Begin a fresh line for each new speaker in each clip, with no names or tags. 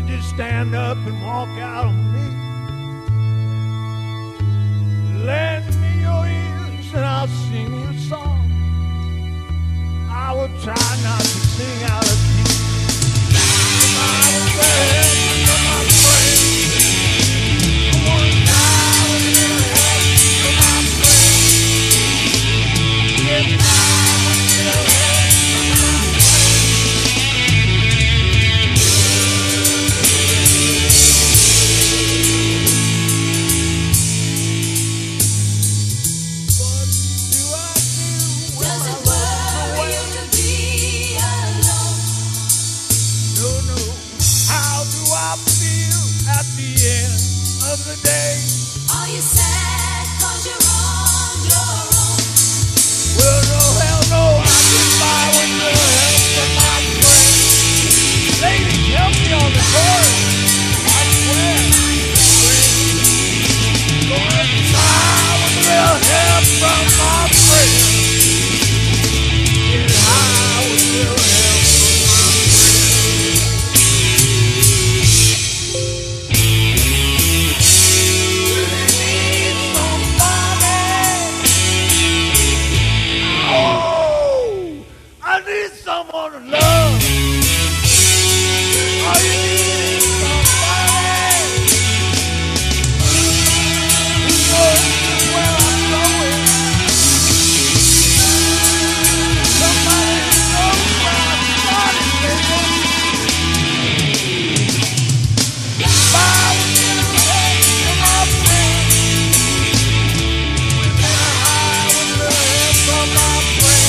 would you stand up and walk out on me? Lend me your ears and I'll sing you a song. I will try not to sing out of key. I will help from my friends. I want to die with a little help from my friends. Get by with a little help from my the day.
Are you sad 'cause you're on your own?
Well, no, hell no, I get by with no help from my friends. Ladies, help me on the chorus. I swear. Gonna try with a little help from my friends. Get high with a little help from my friends. Someone to love. All you need is somebody who knows just where I'm going. Somebody who knows where I'm starting, baby. By with a little help from my friends. High with a little help from my friends.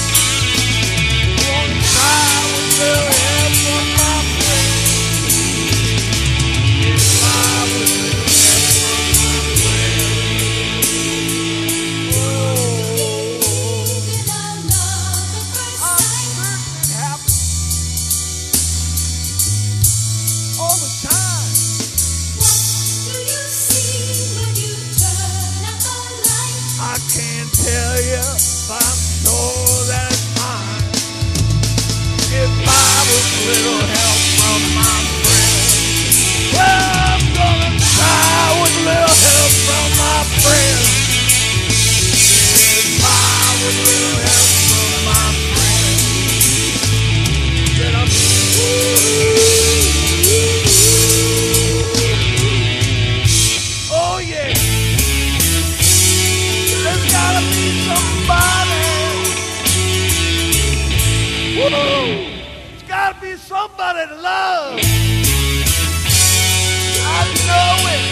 Tell you, but I'm sure that it's mine. If I was a little help from my friends, well, I'm gonna try with a little help from my friends. If I was a little help from my friends, then I'm oh yeah. There's gotta be somebody. Whoa! There's gotta be somebody to love. I know it.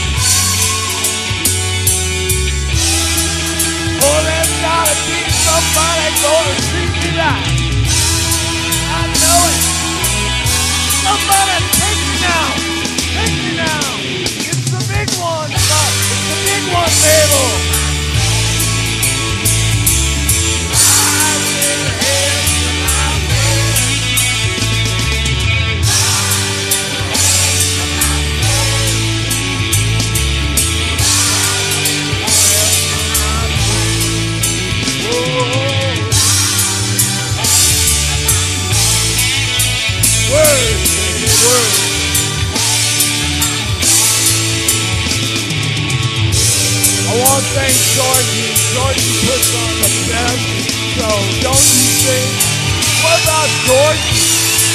Oh, there's gotta be somebody gonna treat me right. I know it. Somebody take me now. Take me now. It's the big one, son. It's the big one, Mabel. I want to thank Georgie. Georgie puts on the best show, don't you think? What about Georgie?